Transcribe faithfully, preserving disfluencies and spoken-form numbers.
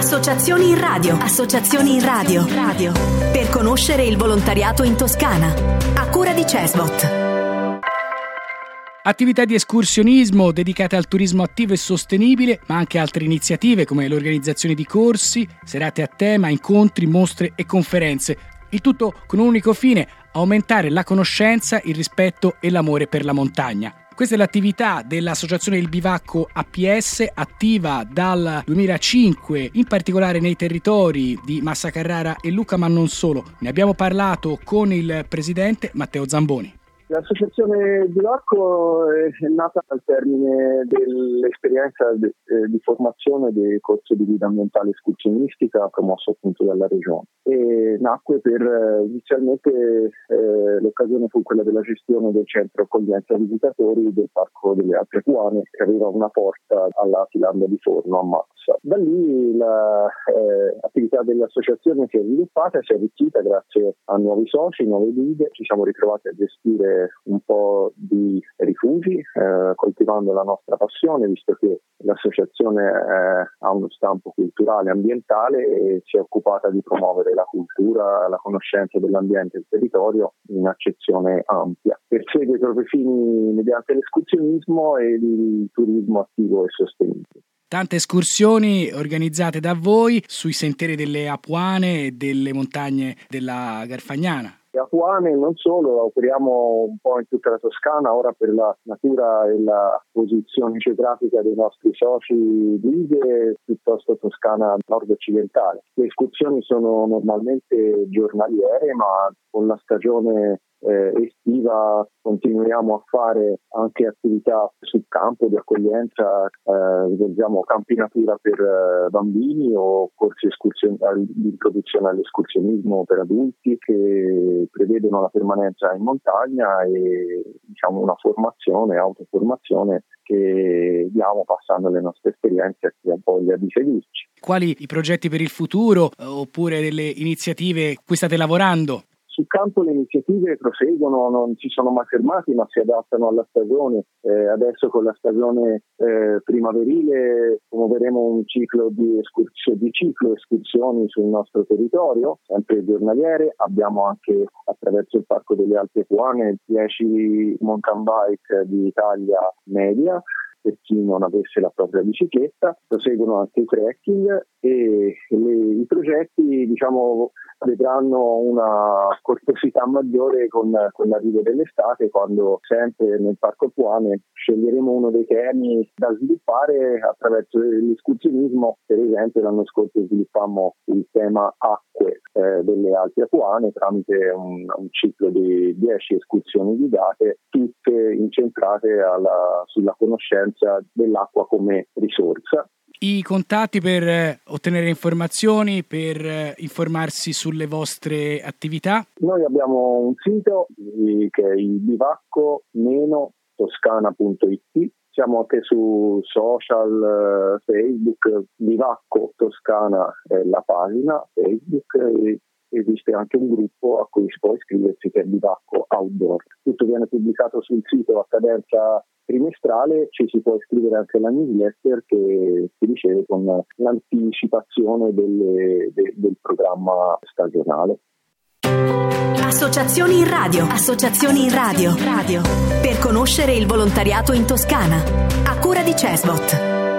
Associazioni in radio. Associazioni in radio. Radio. Per conoscere il volontariato in Toscana. A cura di Cesbot. Attività di escursionismo dedicate al turismo attivo e sostenibile, ma anche altre iniziative come l'organizzazione di corsi, serate a tema, incontri, mostre e conferenze. Il tutto con un unico fine: aumentare la conoscenza, il rispetto e l'amore per la montagna. Questa è l'attività dell'Associazione Il Bivacco A P S, attiva dal duemilacinque, in particolare nei territori di Massa Carrara e Lucca, ma non solo. Ne abbiamo parlato con il presidente Matteo Zamboni. L'associazione Bivacco è nata al termine dell'esperienza di, eh, di formazione del corso di guida ambientale escursionistica promosso appunto dalla Regione, e nacque per eh, inizialmente eh, l'occasione fu quella della gestione del centro accoglienza visitatori del Parco delle Alpi Apuane, che aveva una porta alla Filanda di Forno a Massa. Da lì l'attività eh, dell'associazione si è sviluppata, si è arricchita grazie a nuovi soci, nuove guide. Ci siamo ritrovati a gestire un po' di rifugi, eh, coltivando la nostra passione, visto che l'associazione eh, ha uno stampo culturale e ambientale e si è occupata di promuovere la cultura, la conoscenza dell'ambiente e del territorio in accezione ampia. Persegue i propri fini mediante l'escursionismo e il turismo attivo e sostenibile. Tante escursioni organizzate da voi sui sentieri delle Apuane e delle montagne della Garfagnana. Apuane non solo, operiamo un po' in tutta la Toscana, ora per la natura e la posizione geografica dei nostri soci guide, piuttosto Toscana nord-occidentale. Le escursioni sono normalmente giornaliere, ma con la stagione eh, estiva continuiamo a fare anche attività sul campo di accoglienza, eh, svolgiamo campi natura per eh, bambini o corsi escursion- di introduzione all'escursionismo per adulti che prevedono la permanenza in montagna e diciamo una formazione, autoformazione che diamo passando le nostre esperienze a chi ha voglia di seguirci. Quali i progetti per il futuro eh, oppure delle iniziative cui state lavorando? Sul campo le iniziative proseguono, non si sono mai fermati, ma si adattano alla stagione. Eh, adesso con la stagione eh, primaverile promuoveremo un ciclo di, escursio, di ciclo escursioni sul nostro territorio, sempre giornaliere. Abbiamo anche attraverso il Parco delle Alpi Apuane dieci mountain bike di taglia media per chi non avesse la propria bicicletta. Proseguono anche i trekking e le, i progetti diciamo vedranno una corposità maggiore con, con l'arrivo dell'estate, quando sempre nel Parco Apuane sceglieremo uno dei temi da sviluppare attraverso l'escursionismo. Per esempio l'anno scorso sviluppammo il tema acque eh, delle Alpi Apuane tramite un, un ciclo di dieci escursioni guidate, tutte incentrate alla, sulla conoscenza dell'acqua come risorsa. I contatti per ottenere informazioni, per informarsi sulle vostre attività? Noi abbiamo un sito che è il bivacco toscana punto it. Siamo anche su social, Facebook, Bivacco Toscana è la pagina Facebook, e esiste anche un gruppo a cui si può iscriversi che è Bivacco Outdoor. Tutto viene pubblicato sul sito a cadenza trimestrale, ci si può iscrivere anche alla newsletter che si riceve con l'anticipazione delle, de, del programma stagionale. Associazioni in radio. Associazioni in radio. Radio. Per conoscere il volontariato in Toscana. A cura di Cesbot.